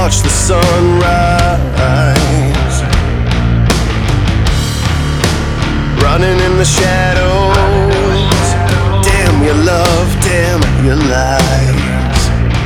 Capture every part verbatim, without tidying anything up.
watch the sunrise, running in the shadows. Damn your love, damn your lies.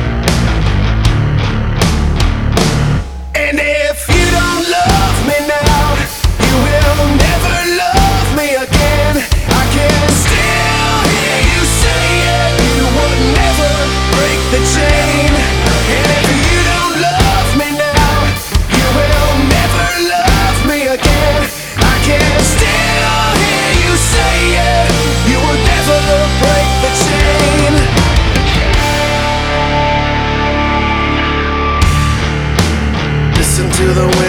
And if you don't love me now, you will never love me again. I can still hear you say it, you would never break the chain. And if you don't love me now, you will never love me again. I can still hear you say it, you would never break the chain. Listen to the wind